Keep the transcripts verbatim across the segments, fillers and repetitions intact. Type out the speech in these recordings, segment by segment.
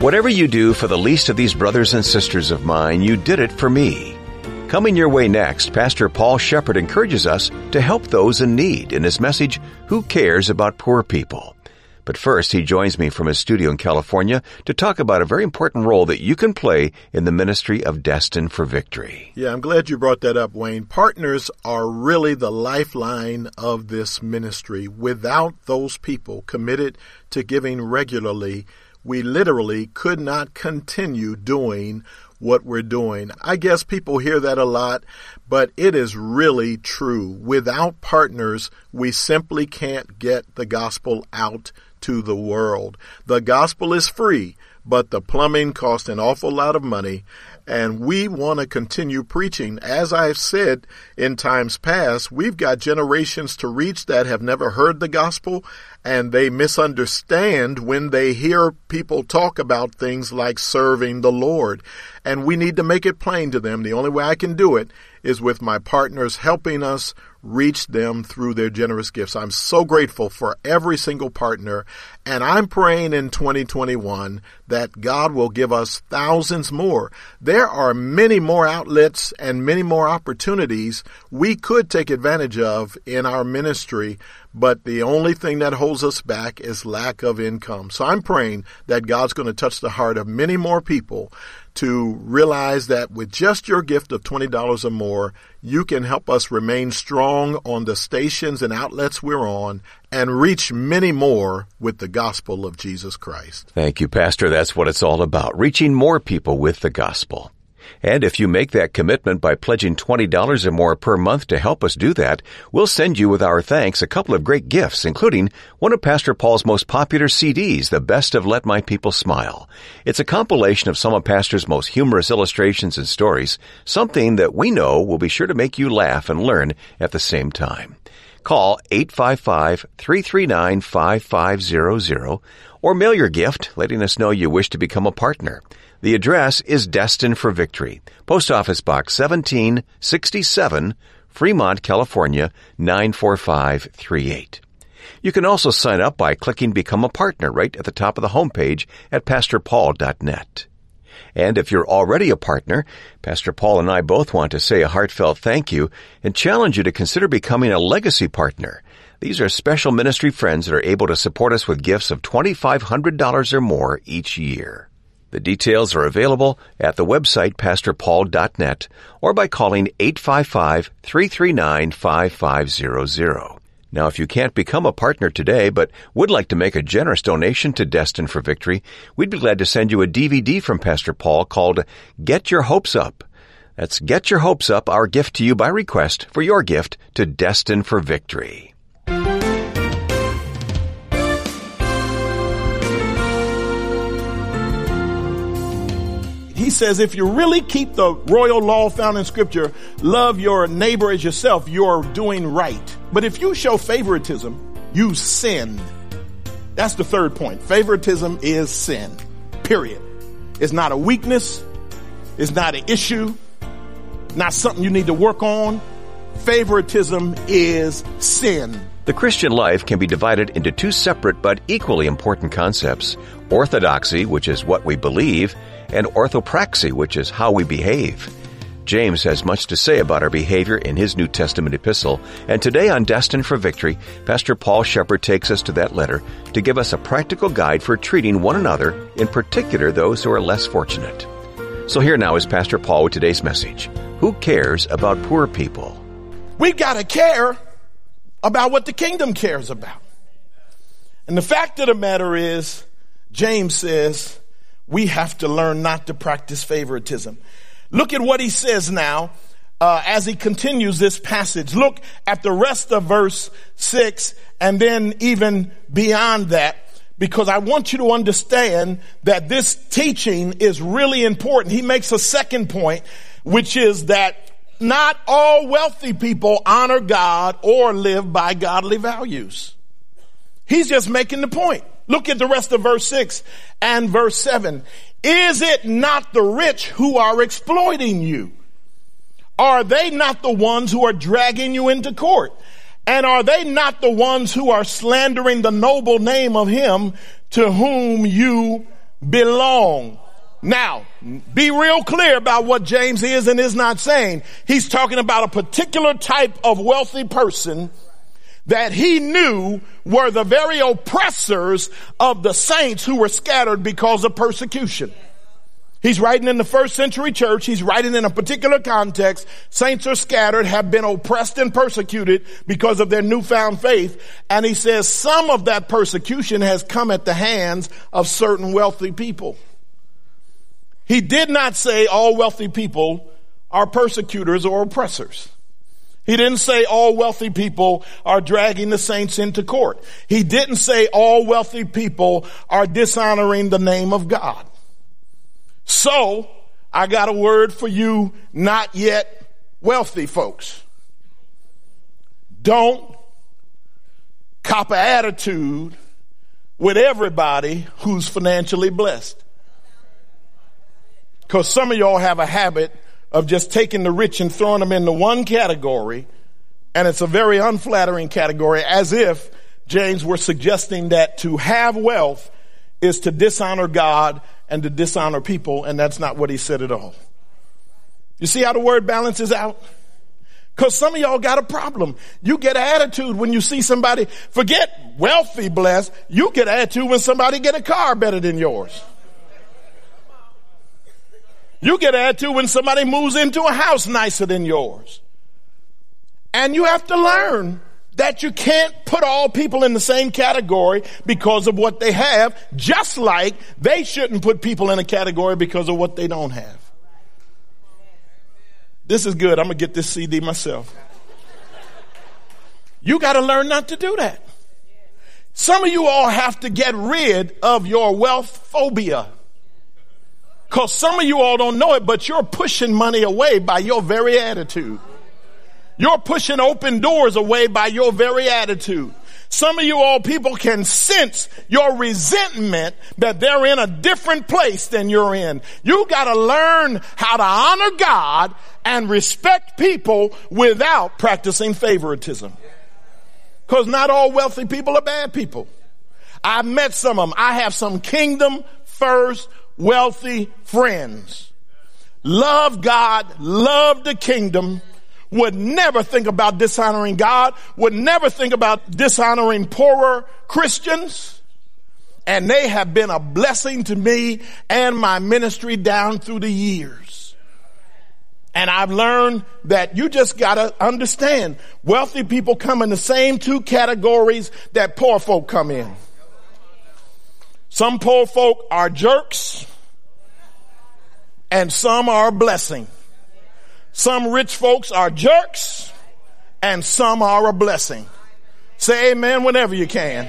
Whatever you do for the least of these brothers and sisters of mine, you did it for me. Coming your way next, Pastor Paul Shepard encourages us to help those in need in his message, Who Cares About Poor People? But first, he joins me from his studio in California to talk about a very important role that you can play in the ministry of Destined for Victory. Yeah, I'm glad you brought that up, Wayne. Partners are really the lifeline of this ministry. Without those people committed to giving regularly, we literally could not continue doing what we're doing. I guess people hear that a lot, but it is really true. Without partners, we simply can't get the gospel out to the world. The gospel is free, but the plumbing costs an awful lot of money, and we want to continue preaching. As I've said in times past, we've got generations to reach that have never heard the gospel, and they misunderstand when they hear people talk about things like serving the Lord. And we need to make it plain to them. The only way I can do it is with my partners helping us reach them through their generous gifts. I'm so grateful for every single partner, and I'm praying in twenty twenty-one that God will give us thousands more. There are many more outlets and many more opportunities we could take advantage of in our ministry, but the only thing that holds us back is lack of income. So I'm praying that God's going to touch the heart of many more people to realize that with just your gift of twenty dollars or more, you can help us remain strong on the stations and outlets we're on and reach many more with the gospel of Jesus Christ. Thank you, Pastor. That's what it's all about, reaching more people with the gospel. And if you make that commitment by pledging twenty dollars or more per month to help us do that, we'll send you with our thanks a couple of great gifts, including one of Pastor Paul's most popular C Ds, The Best of Let My People Smile. It's a compilation of some of Pastor's most humorous illustrations and stories, something that we know will be sure to make you laugh and learn at the same time. Call eight five five, three three nine, five five zero zero or mail your gift letting us know you wish to become a partner. The address is Destined for Victory, Post Office Box seventeen sixty-seven, Fremont, California, nine four five three eight. You can also sign up by clicking Become a Partner right at the top of the homepage at pastor paul dot net. And if you're already a partner, Pastor Paul and I both want to say a heartfelt thank you and challenge you to consider becoming a legacy partner. These are special ministry friends that are able to support us with gifts of twenty-five hundred dollars or more each year. The details are available at the website pastor paul dot net or by calling eight five five, three three nine, five five zero zero. Now, if you can't become a partner today but would like to make a generous donation to Destined for Victory, we'd be glad to send you a D V D from Pastor Paul called Get Your Hopes Up. That's Get Your Hopes Up, our gift to you by request for your gift to Destined for Victory. He says, if you really keep the royal law found in Scripture, love your neighbor as yourself, you're doing right. But if you show favoritism, you sin. That's the third point. Favoritism is sin, period. It's not a weakness. It's not an issue. Not something you need to work on. Favoritism is sin. The Christian life can be divided into two separate but equally important concepts: orthodoxy, which is what we believe, and orthopraxy, which is how we behave. James has much to say about our behavior in his New Testament epistle, and today on Destined for Victory, Pastor Paul Shepard takes us to that letter to give us a practical guide for treating one another, in particular those who are less fortunate. So here now is Pastor Paul with today's message: Who cares about poor people? We've got to care about what the kingdom cares about. And the fact of the matter is, James says, we have to learn not to practice favoritism. Look at what he says now uh, as he continues this passage. Look at the rest of verse six and then even beyond that, because I want you to understand that this teaching is really important. He makes a second point, which is that not all wealthy people honor God or live by godly values. He's just making the point. Look at the rest of verse six and verse seven. Is it not the rich who are exploiting you? Are they not the ones who are dragging you into court? And are they not the ones who are slandering the noble name of him to whom you belong. Now, be real clear about what James is and is not saying. He's talking about a particular type of wealthy person that he knew were the very oppressors of the saints who were scattered because of persecution. He's writing in the first century church. He's writing in a particular context. Saints are scattered, have been oppressed and persecuted because of their newfound faith. And he says some of that persecution has come at the hands of certain wealthy people. He did not say all wealthy people are persecutors or oppressors. He didn't say all wealthy people are dragging the saints into court. He didn't say all wealthy people are dishonoring the name of God. So, I got a word for you not yet wealthy folks. Don't cop an attitude with everybody who's financially blessed. Because some of y'all have a habit of just taking the rich and throwing them into one category, and it's a very unflattering category, as if James were suggesting that to have wealth is to dishonor God and to dishonor people, and that's not what he said at all. You see how the word balances out? Because some of y'all got a problem. You get an attitude when you see somebody, forget wealthy blessed, you get an attitude when somebody get a car better than yours. You get an attitude when somebody moves into a house nicer than yours. And you have to learn that you can't put all people in the same category because of what they have, just like they shouldn't put people in a category because of what they don't have. This is good. I'm going to get this C D myself. You got to learn not to do that. Some of you all have to get rid of your wealth phobia. Because some of you all don't know it, but you're pushing money away by your very attitude. You're pushing open doors away by your very attitude. Some of you all people can sense your resentment that they're in a different place than you're in. You got to learn how to honor God and respect people without practicing favoritism. Because not all wealthy people are bad people. I've met some of them. I have some kingdom first wealthy friends. Love God, love the kingdom, would never think about dishonoring God, would never think about dishonoring poorer Christians. And they have been a blessing to me and my ministry down through the years. And I've learned that you just gotta understand, wealthy people come in the same two categories that poor folk come in. Some poor folk are jerks, and some are a blessing. Some rich folks are jerks, and some are a blessing. Say amen whenever you can.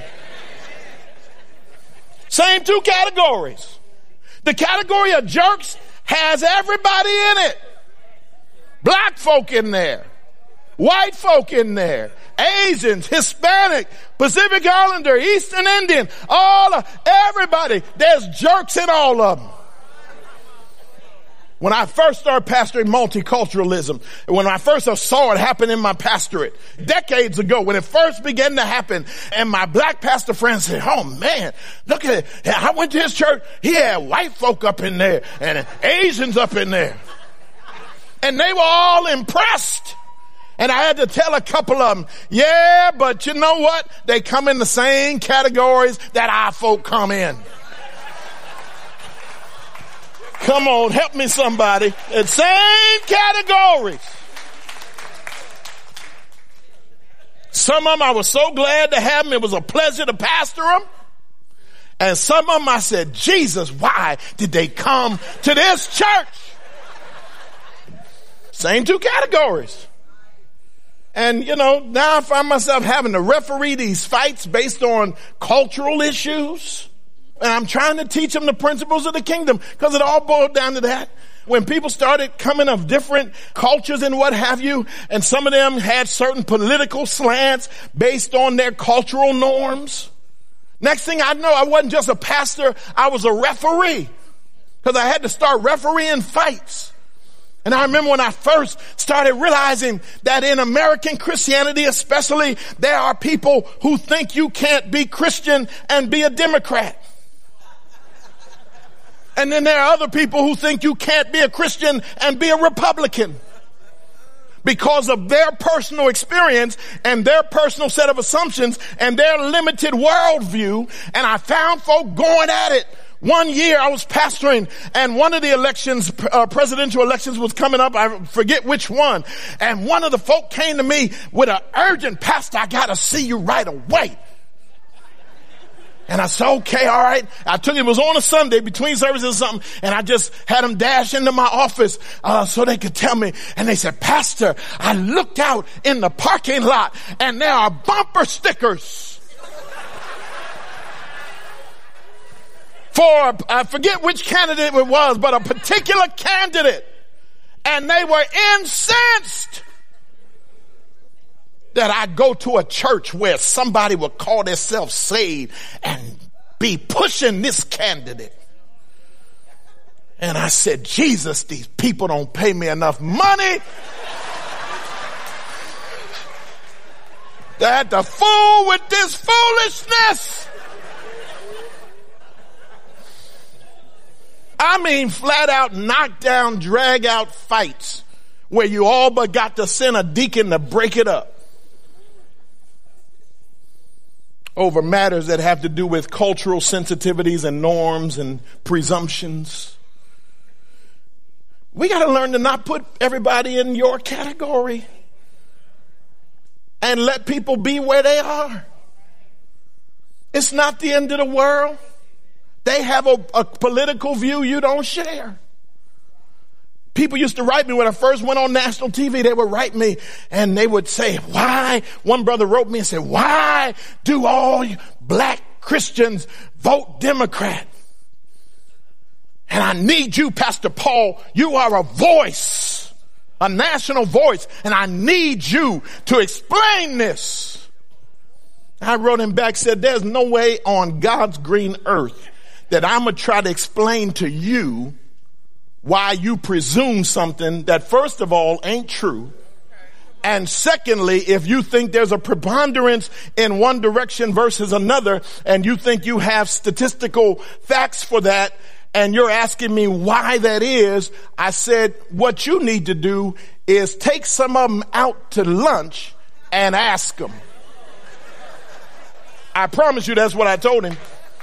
Same two categories. The category of jerks has everybody in it. Black folk in there. White folk in there. Asians, Hispanic, Pacific Islander, Eastern Indian, all of, everybody. There's jerks in all of them. When I first started pastoring multiculturalism, when I first saw it happen in my pastorate decades ago, when it first began to happen, and my black pastor friends said, oh man, look at it. I went to his church. He had white folk up in there and Asians up in there. And they were all impressed. And I had to tell a couple of them, yeah, but you know what? They come in the same categories that our folk come in. Come on, help me somebody. The same categories. Some of them I was so glad to have them. It was a pleasure to pastor them. And some of them I said, Jesus, why did they come to this church? Same two categories. And, you know, now I find myself having to referee these fights based on cultural issues. And I'm trying to teach them the principles of the kingdom, because it all boiled down to that. When people started coming of different cultures and what have you, and some of them had certain political slants based on their cultural norms. Next thing I know, I wasn't just a pastor, I was a referee, because I had to start refereeing fights. And I remember when I first started realizing that in American Christianity especially, there are people who think you can't be Christian and be a Democrat. And then there are other people who think you can't be a Christian and be a Republican because of their personal experience and their personal set of assumptions and their limited worldview. And I found folk going at it. One year I was pastoring, and one of the elections, uh, presidential elections was coming up. I forget which one. And one of the folk came to me with an urgent, "Pastor, I got to see you right away." And I said, "Okay, all right." I took it, it was on a Sunday between services or something, and I just had them dash into my office uh, so they could tell me. And they said, "Pastor, I looked out in the parking lot, and there are bumper stickers for, I forget which candidate it was, but a particular candidate. And they were incensed that I go to a church where somebody would call themselves saved and be pushing this candidate." And I said, "Jesus, these people don't pay me enough money to have to fool with this foolishness." I mean, flat out knockdown, drag out fights where you all but got to send a deacon to break it up over matters that have to do with cultural sensitivities and norms and presumptions. We got to learn to not put everybody in your category and let people be where they are. It's not the end of the world. They have a, a political view you don't share. People used to write me when I first went on national T V. They would write me and they would say, "Why?" One brother wrote me and said, "Why do all black Christians vote Democrat? And I need you, Pastor Paul. You are a voice, a national voice, and I need you to explain this." I wrote him back, said, "There's no way on God's green earth that I'm going to try to explain to you why you presume something that, first of all, ain't true. And secondly, if you think there's a preponderance in one direction versus another, and you think you have statistical facts for that, and you're asking me why that is," I said, "what you need to do is take some of them out to lunch and ask them." I promise you that's what I told him.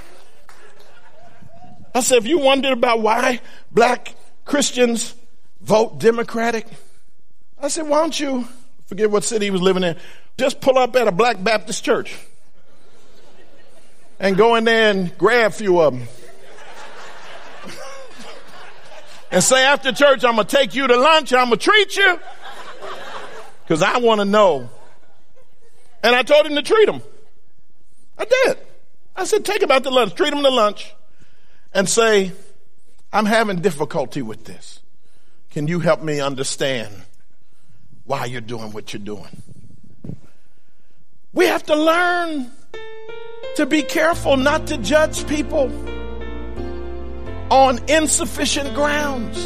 I said, "If you wondered about why black Christians vote Democratic," I said, "why don't you," forget what city he was living in, "just pull up at a black Baptist church and go in there and grab a few of them and say, after church, I'm going to take you to lunch, I'm going to treat you because I want to know." And I told him to treat them. I did. I said, "Take him out to lunch, treat him to lunch and say, I'm having difficulty with this. Can you help me understand why you're doing what you're doing?" We have to learn to be careful not to judge people on insufficient grounds.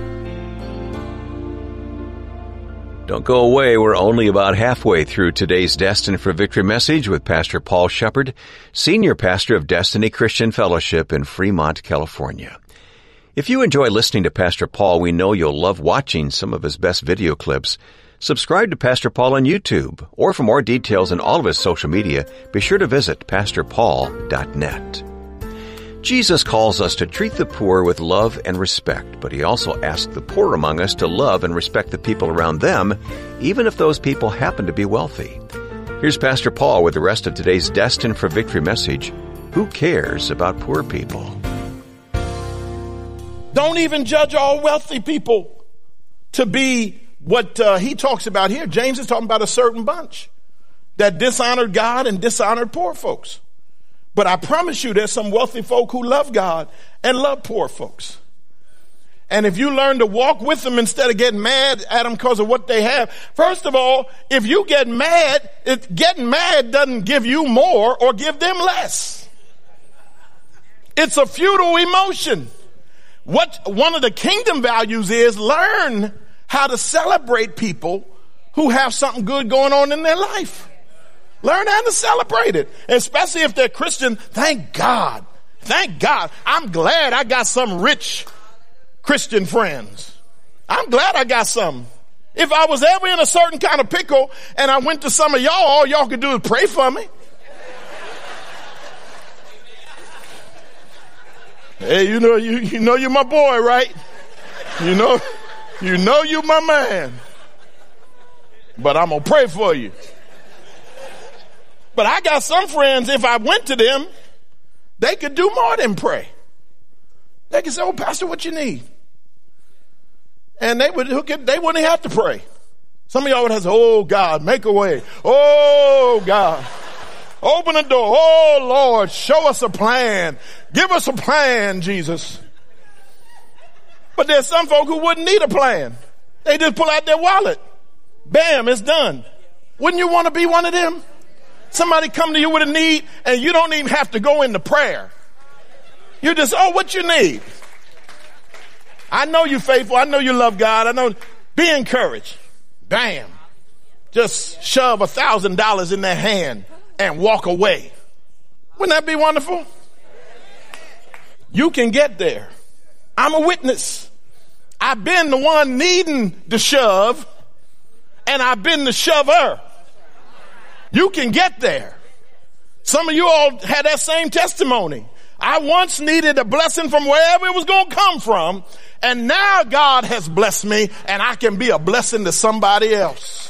Don't go away. We're only about halfway through today's Destined for Victory message with Pastor Paul Shepard, Senior Pastor of Destiny Christian Fellowship in Fremont, California. If you enjoy listening to Pastor Paul, we know you'll love watching some of his best video clips. Subscribe to Pastor Paul on YouTube, or for more details on all of his social media, be sure to visit pastor paul dot net. Jesus calls us to treat the poor with love and respect, but he also asks the poor among us to love and respect the people around them, even if those people happen to be wealthy. Here's Pastor Paul with the rest of today's Destined for Victory message. Who cares about poor people? Don't even judge all wealthy people to be what uh, he talks about here. James is talking about a certain bunch that dishonored God and dishonored poor folks. But I promise you there's some wealthy folk who love God and love poor folks. And if you learn to walk with them instead of getting mad at them because of what they have, first of all, if you get mad, it, getting mad doesn't give you more or give them less. It's a futile emotion. What one of the kingdom values is learn how to celebrate people who have something good going on in their life. Learn how to celebrate it, especially if they're Christian. Thank God. Thank God. I'm glad I got some rich Christian friends. I'm glad I got some. If I was ever in a certain kind of pickle and I went to some of y'all, all y'all could do is pray for me. Hey, you know, you, you know you're my boy, right? You know, you know you're my man. But I'm going to pray for you. But I got some friends, if I went to them, they could do more than pray. They could say, oh, Pastor, what you need? And they would hook it, they wouldn't have to pray. Some of y'all would have to say, oh, God, make a way. Oh, God. Open the door. Oh, Lord, show us a plan. Give us a plan, Jesus. But there's some folk who wouldn't need a plan. They just pull out their wallet. Bam, it's done. Wouldn't you want to be one of them? Somebody come to you with a need and you don't even have to go into prayer. You just, oh, what you need? I know you're faithful. I know you love God. I know. Be encouraged. Bam. Just shove a thousand dollars in their hand and walk away. Wouldn't that be wonderful? You can get there. I'm a witness. I've been the one needing the shove, and I've been the shover. You can get there. Some of you all had that same testimony. I once needed a blessing from wherever it was going to come from, and now God has blessed me, and I can be a blessing to somebody else.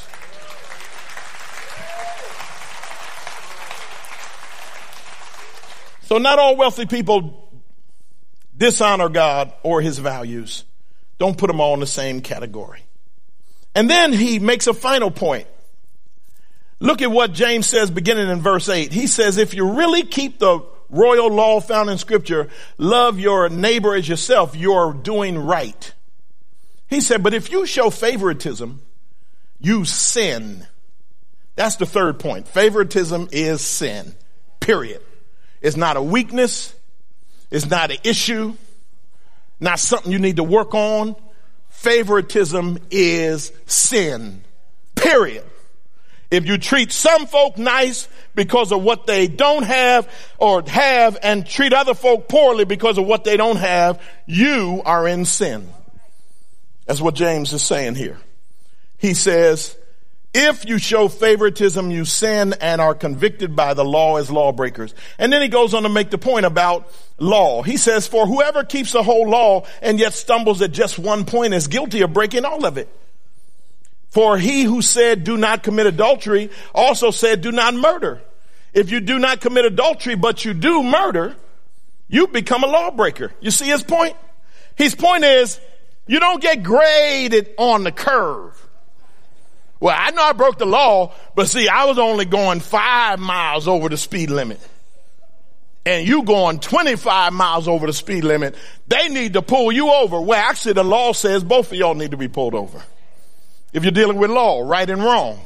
So not all wealthy people dishonor God or his values. Don't put them all in the same category. And then he makes a final point. Look at what James says beginning in verse eight. He says, if you really keep the royal law found in scripture, love your neighbor as yourself, you're doing right. He said, but if you show favoritism, you sin. That's the third point. Favoritism is sin, period. It's not a weakness. It's not an issue. Not something you need to work on. Favoritism is sin, period. If you treat some folk nice because of what they don't have or have and treat other folk poorly because of what they don't have, you are in sin. That's what James is saying here. He says, if you show favoritism, you sin and are convicted by the law as lawbreakers. And then he goes on to make the point about law. He says, for whoever keeps the whole law and yet stumbles at just one point is guilty of breaking all of it. For he who said, do not commit adultery, also said, do not murder. If you do not commit adultery, but you do murder, you become a lawbreaker. You see his point? His point is, you don't get graded on the curve. Well, I know I broke the law, but see, I was only going five miles over the speed limit. And you going twenty-five miles over the speed limit. They need to pull you over. Well, actually, the law says both of y'all need to be pulled over. If you're dealing with law, right and wrong.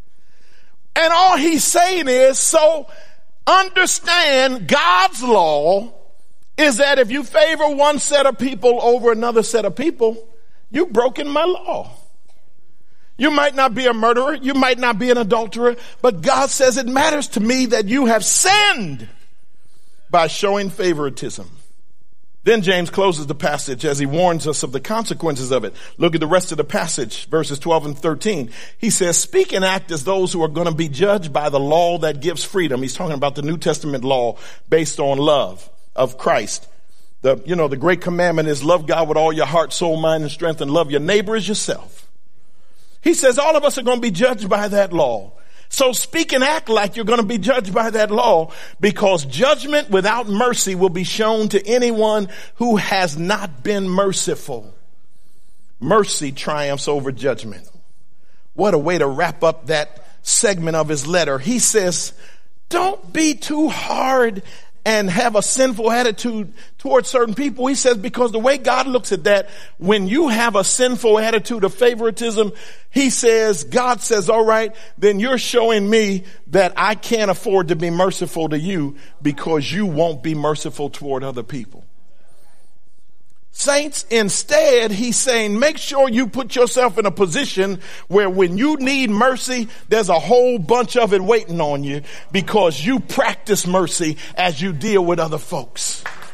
And all he's saying is, so understand God's law is that if you favor one set of people over another set of people, you've broken my law. You might not be a murderer. You might not be an adulterer, but God says it matters to me that you have sinned by showing favoritism. Then James closes the passage as he warns us of the consequences of it. Look at the rest of the passage, verses twelve and thirteen. He says, speak and act as those who are going to be judged by the law that gives freedom. He's talking about the New Testament law based on love of Christ. The, you know, the great commandment is love God with all your heart, soul, mind, and strength, and love your neighbor as yourself. He says all of us are going to be judged by that law. So speak and act like you're going to be judged by that law, because judgment without mercy will be shown to anyone who has not been merciful. Mercy triumphs over judgment. What a way to wrap up that segment of his letter. He says, don't be too hard and have a sinful attitude towards certain people. He says, because the way God looks at that, when you have a sinful attitude of favoritism, he says, God says, all right, then you're showing me that I can't afford to be merciful to you because you won't be merciful toward other people. Saints, instead, he's saying, make sure you put yourself in a position where when you need mercy, there's a whole bunch of it waiting on you because you practice mercy as you deal with other folks.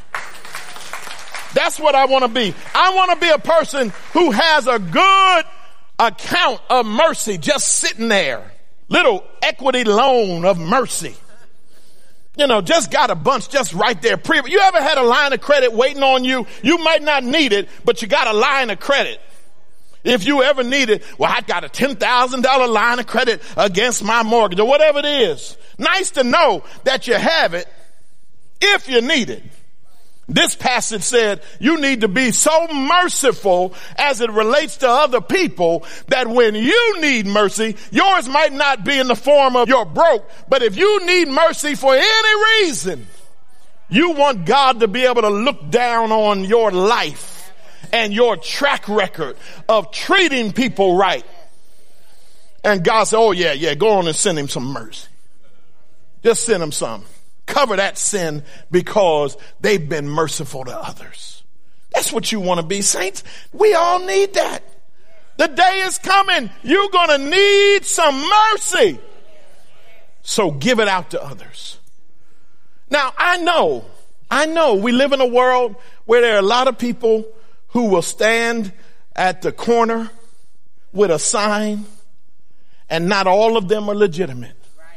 That's what I want to be. I want to be a person who has a good account of mercy just sitting there. Little equity loan of mercy. You know, just got a bunch just right there. You ever had a line of credit waiting on you? You might not need it, but you got a line of credit. If you ever need it, well, I got a ten thousand dollars line of credit against my mortgage or whatever it is. Nice to know that you have it if you need it. This passage said you need to be so merciful as it relates to other people that when you need mercy, yours might not be in the form of you're broke, but if you need mercy for any reason, you want God to be able to look down on your life and your track record of treating people right. And God said, oh yeah, yeah, go on and send him some mercy. Just send him some. Cover that sin because they've been merciful to others. That's what you want to be, saints. We all need that. The day is coming. You're going to need some mercy. So give it out to others. Now, I know, I know we live in a world where there are a lot of people who will stand at the corner with a sign, and not all of them are legitimate.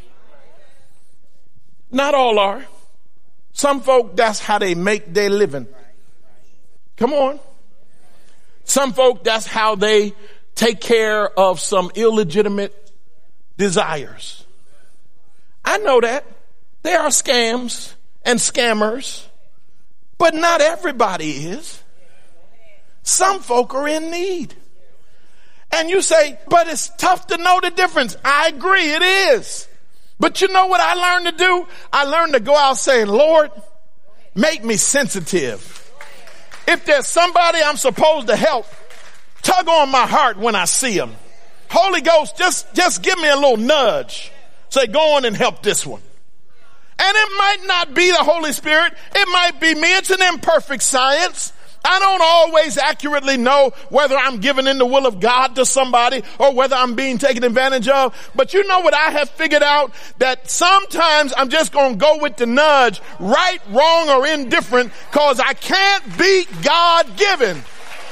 Not all are. Some folk, that's how they make their living. Come on. Some folk, that's how they take care of some illegitimate desires. I know that. There are scams and scammers, but not everybody is. Some folk are in need. And you say, but it's tough to know the difference. I agree, it is. But you know what I learned to do? I learned to go out saying, Lord, make me sensitive. If there's somebody I'm supposed to help, tug on my heart when I see them. Holy Ghost, just, just give me a little nudge. Say, go on and help this one. And it might not be the Holy Spirit. It might be me. It's an imperfect science. I don't always accurately know whether I'm giving in the will of God to somebody or whether I'm being taken advantage of. But you know what I have figured out? That sometimes I'm just going to go with the nudge, right, wrong, or indifferent, because I can't beat God-given.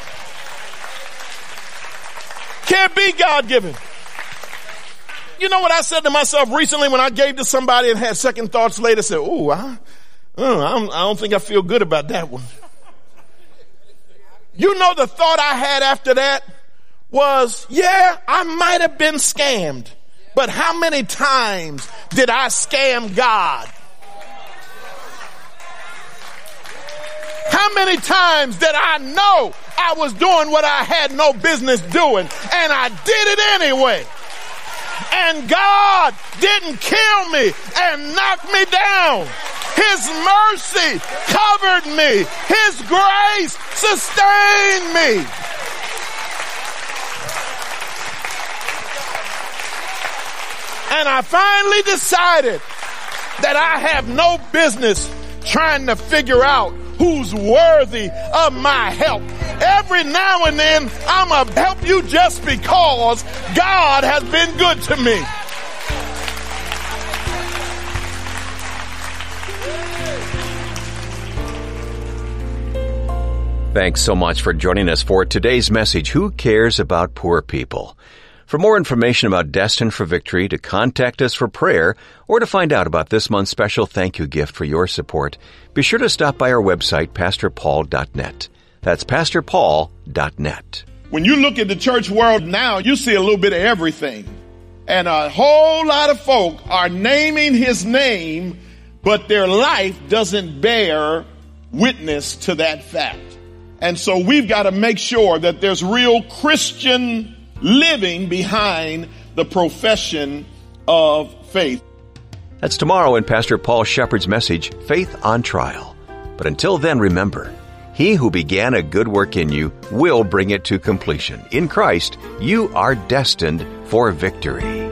Can't beat God-given. You know what I said to myself recently when I gave to somebody and had second thoughts later? Said, ooh, I, uh, I don't think I feel good about that one. You know, the thought I had after that was, yeah, I might have been scammed, but how many times did I scam God? How many times did I know I was doing what I had no business doing, and I did it anyway? And God didn't kill me and knock me down. His mercy covered me. His grace sustained me. And I finally decided that I have no business trying to figure out who's worthy of my help. Every now and then, I'm going to help you just because God has been good to me. Thanks so much for joining us for today's message, Who Cares About Poor People? For more information about Destined for Victory, to contact us for prayer, or to find out about this month's special thank you gift for your support, be sure to stop by our website, pastor paul dot net. That's pastor paul dot net. When you look at the church world now, you see a little bit of everything. And a whole lot of folk are naming his name, but their life doesn't bear witness to that fact. And so we've got to make sure that there's real Christian living behind the profession of faith. That's tomorrow in Pastor Paul Shepherd's message, Faith on Trial. But until then, remember, he who began a good work in you will bring it to completion. In Christ, you are destined for victory.